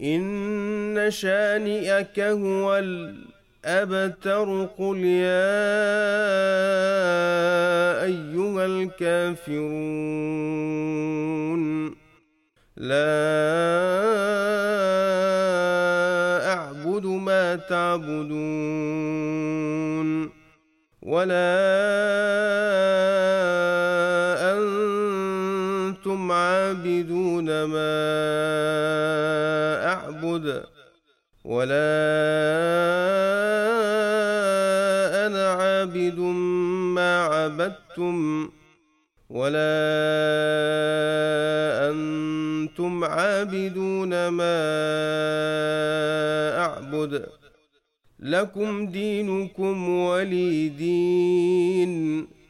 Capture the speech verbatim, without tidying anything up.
إن شانئك هو الأبتر. قل يا أيها الكافرون لا أعبد ما تعبدون ولا أنتم عابدون ما أعبد ولا أنا عابد ما عبدتم ولا أنتم عابدون ما أعبد لكم دينكم ولي دين.